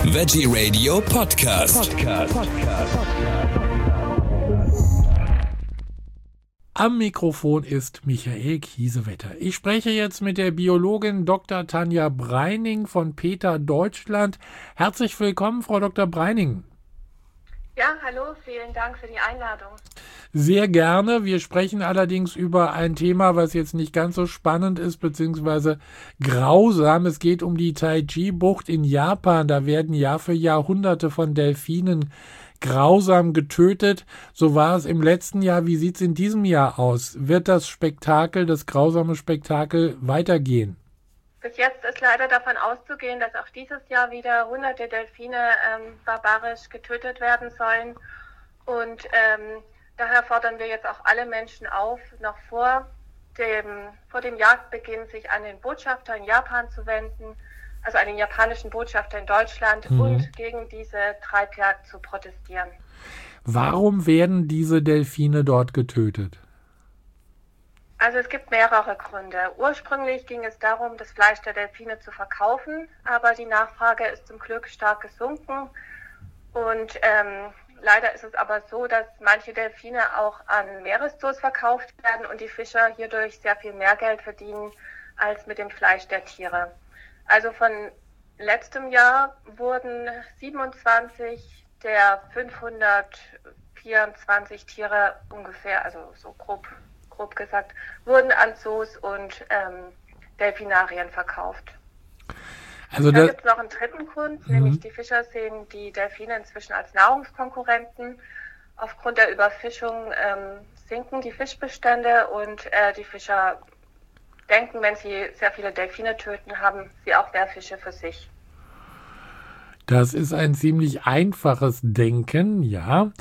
Veggie Radio Podcast. Am Mikrofon ist Michael Kiesewetter. Ich spreche jetzt mit der Biologin Dr. Tanja Breining von PETA Deutschland. Herzlich willkommen, Frau Dr. Breining. Ja, hallo, vielen Dank für die Einladung. Sehr gerne. Wir sprechen allerdings über ein Thema, was jetzt nicht ganz so spannend ist, beziehungsweise grausam. Es geht um die Taiji-Bucht in Japan. Da werden Jahr für Jahr Hunderte von Delfinen grausam getötet. So war es im letzten Jahr. Wie sieht es in diesem Jahr aus? Wird das Spektakel, das grausame Spektakel weitergehen? Bis jetzt ist leider davon auszugehen, dass auch dieses Jahr wieder hunderte Delfine barbarisch getötet werden sollen. Und daher fordern wir jetzt auch alle Menschen auf, noch vor dem Jagdbeginn sich an den Botschafter in Japan zu wenden, also an den japanischen Botschafter in Deutschland und gegen diese Treibjagd zu protestieren. Warum werden diese Delfine dort getötet? Also es gibt mehrere Gründe. Ursprünglich ging es darum, das Fleisch der Delfine zu verkaufen, aber die Nachfrage ist zum Glück stark gesunken. Und leider ist es aber so, dass manche Delfine auch an Meereszoos verkauft werden und die Fischer hierdurch sehr viel mehr Geld verdienen als mit dem Fleisch der Tiere. Also von letztem Jahr wurden 27 der 524 Tiere ungefähr, also so grob gesagt, wurden an Zoos und Delfinarien verkauft. Also da gibt es noch einen dritten Grund, nämlich die Fischer sehen die Delfine inzwischen als Nahrungskonkurrenten. Aufgrund der Überfischung sinken die Fischbestände und die Fischer denken, wenn sie sehr viele Delfine töten, haben sie auch mehr Fische für sich. Das ist ein ziemlich einfaches Denken, ja.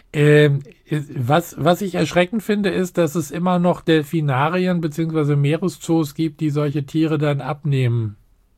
Was ich erschreckend finde, ist, dass es immer noch Delfinarien bzw. Meereszoos gibt, die solche Tiere dann abnehmen.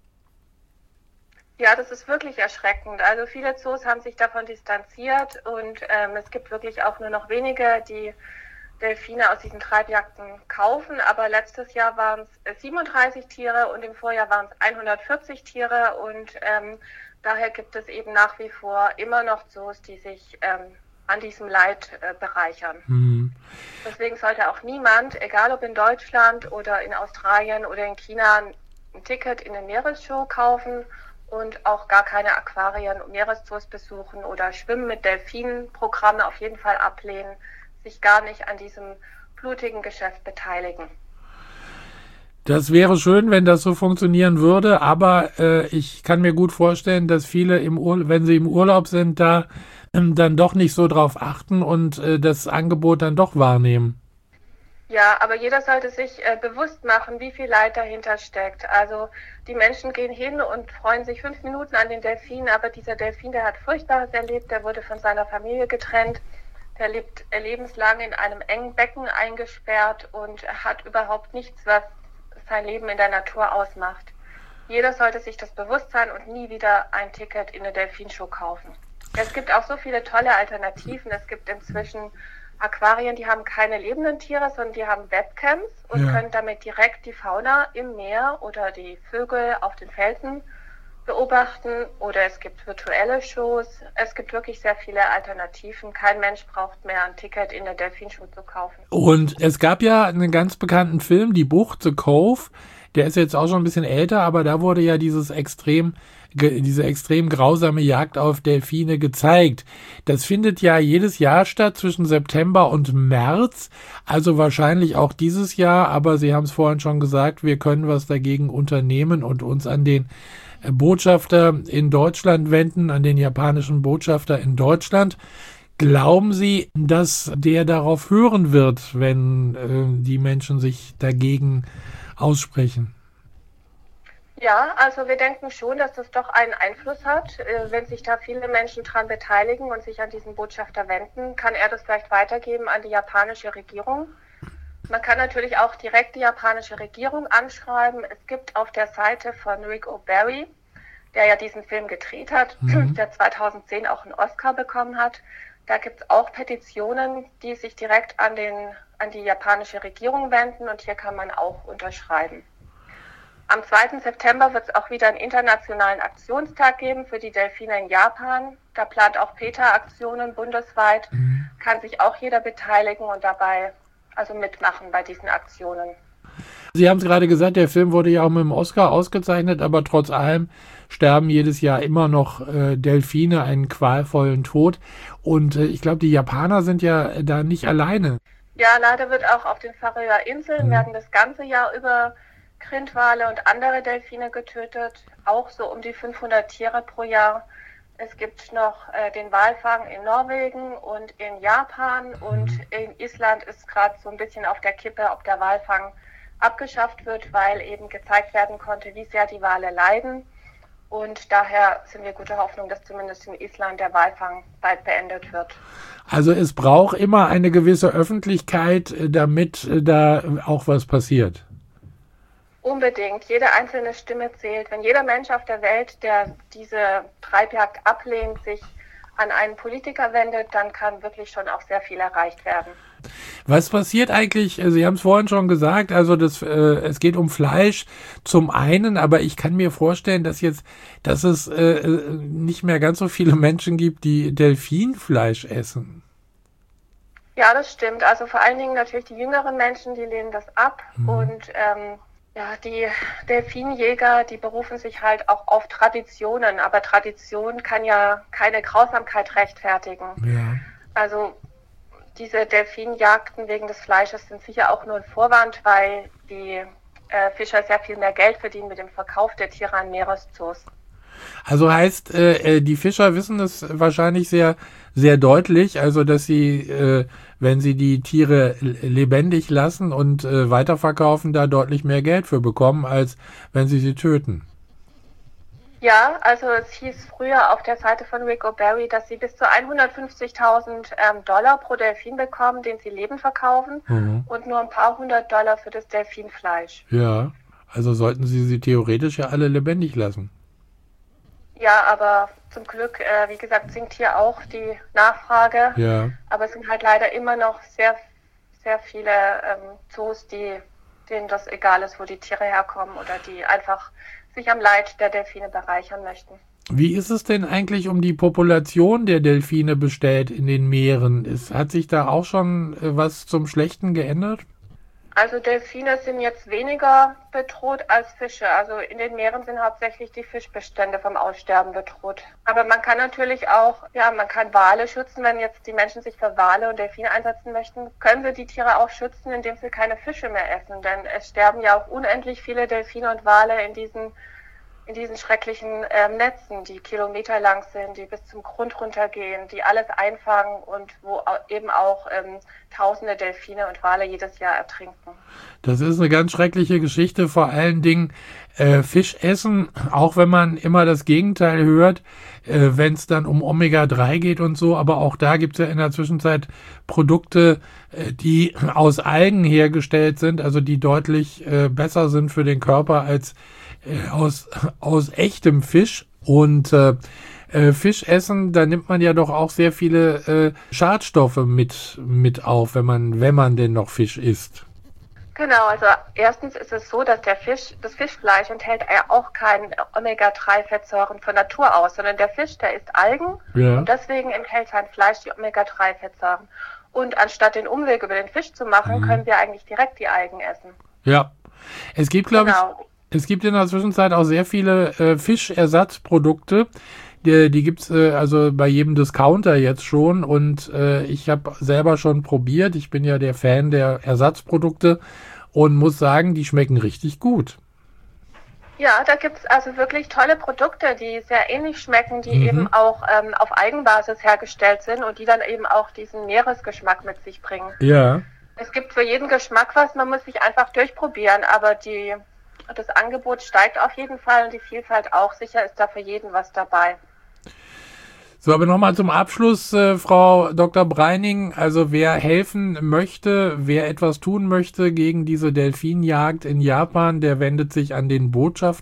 Ja, das ist wirklich erschreckend. Also viele Zoos haben sich davon distanziert und es gibt wirklich auch nur noch wenige, die Delfine aus diesen Treibjagden kaufen. Aber letztes Jahr waren es 37 Tiere und im Vorjahr waren es 140 Tiere und daher gibt es eben nach wie vor immer noch Zoos, die sich an diesem Leid bereichern. Deswegen sollte auch niemand, egal ob in Deutschland oder in Australien oder in China, ein Ticket in eine Meeresshow kaufen und auch gar keine Aquarien und Meereszoos besuchen oder Schwimmen mit Delfinen Programme auf jeden Fall ablehnen, sich gar nicht an diesem blutigen Geschäft beteiligen. Das wäre schön, wenn das so funktionieren würde, aber ich kann mir gut vorstellen, dass viele, wenn sie im Urlaub sind, da dann doch nicht so drauf achten und das Angebot dann doch wahrnehmen. Ja, aber jeder sollte sich bewusst machen, wie viel Leid dahinter steckt. Also die Menschen gehen hin und freuen sich 5 Minuten an den Delfin, aber dieser Delfin, der hat Furchtbares erlebt, der wurde von seiner Familie getrennt, der lebt lebenslang in einem engen Becken eingesperrt und hat überhaupt nichts, was sein Leben in der Natur ausmacht. Jeder sollte sich das bewusst sein und nie wieder ein Ticket in eine Delfinshow kaufen. Es gibt auch so viele tolle Alternativen. Es gibt inzwischen Aquarien, die haben keine lebenden Tiere, sondern die haben Webcams und können damit direkt die Fauna im Meer oder die Vögel auf den Felsen beobachten. Oder es gibt virtuelle Shows. Es gibt wirklich sehr viele Alternativen. Kein Mensch braucht mehr ein Ticket in der Delfinshow zu kaufen. Und es gab ja einen ganz bekannten Film, Die Bucht, The Cove. Der ist jetzt auch schon ein bisschen älter, aber da wurde ja diese extrem grausame Jagd auf Delfine gezeigt. Das findet ja jedes Jahr statt zwischen September und März, also wahrscheinlich auch dieses Jahr, aber Sie haben es vorhin schon gesagt, wir können was dagegen unternehmen und uns an den Botschafter in Deutschland wenden, an den japanischen Botschafter in Deutschland. Glauben Sie, dass der darauf hören wird, wenn die Menschen sich dagegen aussprechen? Ja, also wir denken schon, dass das doch einen Einfluss hat. Wenn sich da viele Menschen dran beteiligen und sich an diesen Botschafter wenden, kann er das vielleicht weitergeben an die japanische Regierung. Man kann natürlich auch direkt die japanische Regierung anschreiben. Es gibt auf der Seite von Rick O'Barry, der ja diesen Film gedreht hat, der 2010 auch einen Oscar bekommen hat, da gibt es auch Petitionen, die sich direkt an die japanische Regierung wenden und hier kann man auch unterschreiben. Am 2. September wird es auch wieder einen internationalen Aktionstag geben für die Delfine in Japan. Da plant auch PETA Aktionen bundesweit. Kann sich auch jeder beteiligen und dabei also mitmachen bei diesen Aktionen. Sie haben es gerade gesagt, der Film wurde ja auch mit dem Oscar ausgezeichnet, aber trotz allem sterben jedes Jahr immer noch Delfine einen qualvollen Tod. Und ich glaube, die Japaner sind ja da nicht alleine. Ja, leider wird auch auf den Färöer Inseln werden das ganze Jahr über Grindwale und andere Delfine getötet. Auch so um die 500 Tiere pro Jahr. Es gibt noch den Walfang in Norwegen und in Japan. Und in Island ist gerade so ein bisschen auf der Kippe, ob der Walfang abgeschafft wird, weil eben gezeigt werden konnte, wie sehr die Wale leiden. Und daher sind wir guter Hoffnung, dass zumindest in Island der Walfang bald beendet wird. Also es braucht immer eine gewisse Öffentlichkeit, damit da auch was passiert. Unbedingt. Jede einzelne Stimme zählt. Wenn jeder Mensch auf der Welt, der diese Treibjagd ablehnt, sich an einen Politiker wendet, dann kann wirklich schon auch sehr viel erreicht werden. Was passiert eigentlich, Sie haben es vorhin schon gesagt, also es geht um Fleisch zum einen, aber ich kann mir vorstellen, dass es nicht mehr ganz so viele Menschen gibt, die Delfinfleisch essen. Ja, das stimmt. Also vor allen Dingen natürlich die jüngeren Menschen, die lehnen das ab und die Delfinjäger, die berufen sich halt auch auf Traditionen, aber Tradition kann ja keine Grausamkeit rechtfertigen. Ja. Also diese Delfinjagden wegen des Fleisches sind sicher auch nur ein Vorwand, weil die Fischer sehr viel mehr Geld verdienen mit dem Verkauf der Tiere an Meereszoos. Also heißt, die Fischer wissen es wahrscheinlich sehr, sehr deutlich, also dass sie, wenn sie die Tiere lebendig lassen und weiterverkaufen, da deutlich mehr Geld für bekommen, als wenn sie töten. Ja, also es hieß früher auf der Seite von Rick O'Barry, dass sie bis zu 150.000 Dollar pro Delfin bekommen, den sie lebend verkaufen und nur ein paar $100 für das Delfinfleisch. Ja, also sollten sie theoretisch ja alle lebendig lassen. Ja, aber zum Glück, wie gesagt, sinkt hier auch die Nachfrage. Ja. Aber es sind halt leider immer noch sehr, sehr viele Zoos, denen das egal ist, wo die Tiere herkommen oder die einfach sich am Leid der Delfine bereichern möchten. Wie ist es denn eigentlich um die Population der Delfine bestellt in den Meeren? Hat sich da auch schon was zum Schlechten geändert? Also Delfine sind jetzt weniger bedroht als Fische. Also in den Meeren sind hauptsächlich die Fischbestände vom Aussterben bedroht. Aber man kann natürlich auch, man kann Wale schützen. Wenn jetzt die Menschen sich für Wale und Delfine einsetzen möchten, können sie die Tiere auch schützen, indem sie keine Fische mehr essen. Denn es sterben ja auch unendlich viele Delfine und Wale in diesen schrecklichen Netzen, die kilometerlang sind, die bis zum Grund runtergehen, die alles einfangen und wo eben auch tausende Delfine und Wale jedes Jahr ertrinken. Das ist eine ganz schreckliche Geschichte, vor allen Dingen Fisch essen, auch wenn man immer das Gegenteil hört, wenn es dann um Omega-3 geht und so, aber auch da gibt es ja in der Zwischenzeit Produkte, die aus Algen hergestellt sind, also die deutlich besser sind für den Körper als aus echtem Fisch. Und Fisch essen, da nimmt man ja doch auch sehr viele Schadstoffe mit auf, wenn man denn noch Fisch isst. Genau, also erstens ist es so, dass das Fischfleisch enthält ja auch keine Omega-3-Fettsäuren von Natur aus, sondern der Fisch, der isst Algen und deswegen enthält sein Fleisch die Omega-3-Fettsäuren. Und anstatt den Umweg über den Fisch zu machen, können wir eigentlich direkt die Algen essen. Ja, es gibt, glaube ich, es gibt in der Zwischenzeit auch sehr viele Fischersatzprodukte. Die gibt's also bei jedem Discounter jetzt schon und ich habe selber schon probiert. Ich bin ja der Fan der Ersatzprodukte und muss sagen, die schmecken richtig gut. Ja, da gibt's also wirklich tolle Produkte, die sehr ähnlich schmecken, die eben auch auf Algenbasis hergestellt sind und die dann eben auch diesen Meeresgeschmack mit sich bringen. Ja. Es gibt für jeden Geschmack was, man muss sich einfach durchprobieren, aber das Angebot steigt auf jeden Fall und die Vielfalt auch. Sicher ist da für jeden was dabei. So, aber nochmal zum Abschluss, Frau Dr. Breining, also wer helfen möchte, wer etwas tun möchte gegen diese Delfinjagd in Japan, der wendet sich an den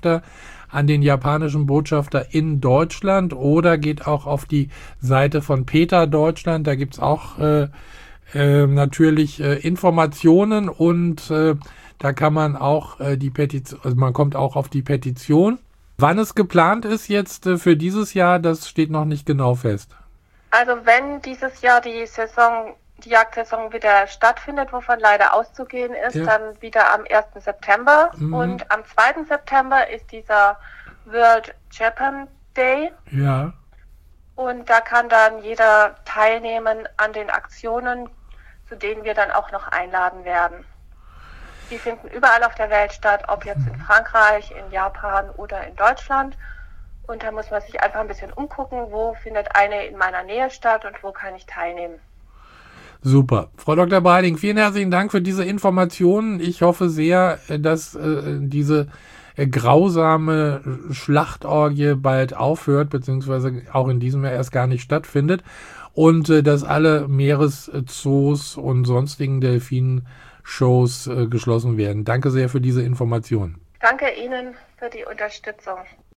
japanischen Botschafter in Deutschland oder geht auch auf die Seite von PETA Deutschland, da gibt's auch natürlich Informationen und Da kann man auch die Petition, also man kommt auch auf die Petition. Wann es geplant ist jetzt für dieses Jahr, das steht noch nicht genau fest. Also wenn dieses Jahr die Jagdsaison wieder stattfindet, wovon leider auszugehen ist, dann wieder am 1. September. Und am 2. September ist dieser World Japan Day. Ja. Und da kann dann jeder teilnehmen an den Aktionen, zu denen wir dann auch noch einladen werden. Die finden überall auf der Welt statt, ob jetzt in Frankreich, in Japan oder in Deutschland. Und da muss man sich einfach ein bisschen umgucken, wo findet eine in meiner Nähe statt und wo kann ich teilnehmen. Super. Frau Dr. Breiling, vielen herzlichen Dank für diese Informationen. Ich hoffe sehr, dass diese grausame Schlachtorgie bald aufhört, beziehungsweise auch in diesem Jahr erst gar nicht stattfindet und dass alle Meereszoos und sonstigen Delfinshows geschlossen werden. Danke sehr für diese Informationen. Danke Ihnen für die Unterstützung.